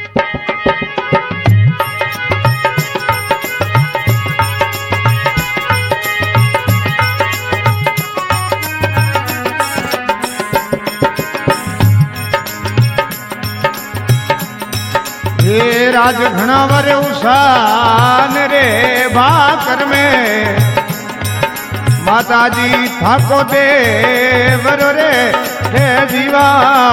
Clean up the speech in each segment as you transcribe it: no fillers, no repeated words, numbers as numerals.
राज घना वर उसान रे भाकर में माता जी थाको देवर रे हे जीवा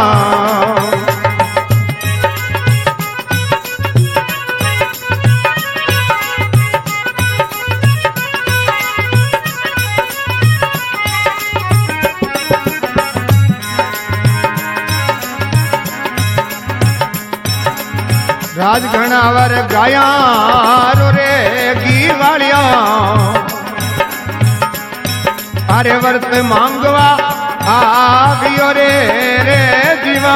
राज घनावर गाया रे गी वालिया अरे वर्त मांगवा आवियो रे रे जीवा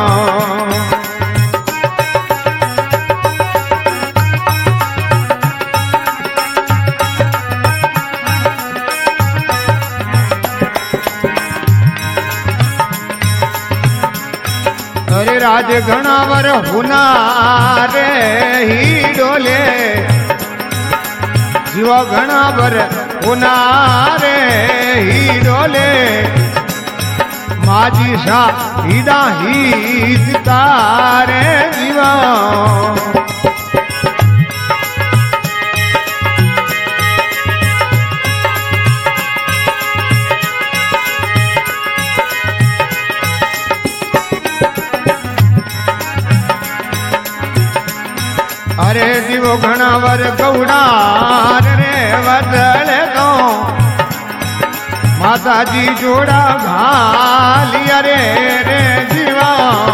अरे राज घनावर हुनारे ही डोले जीवा घनावर हुनारे ही डोले माजी शाह हीदा ही सितारे जीवा अरे जीवो घनावर गौड़ार रे बदल दो माता जी जोड़ा घालिया रे रे जीवा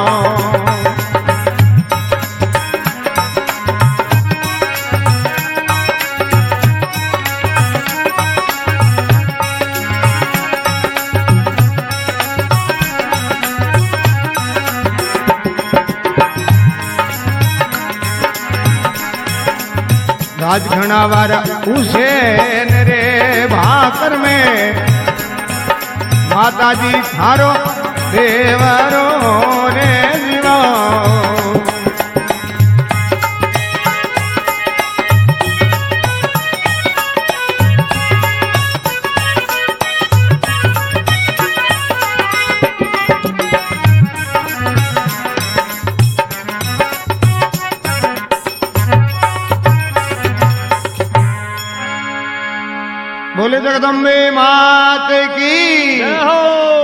राज घनावर हुसैन रे भाकर में माता जी थारो देवरो रे जीवा बोले जगदम्बे मात की जय हो।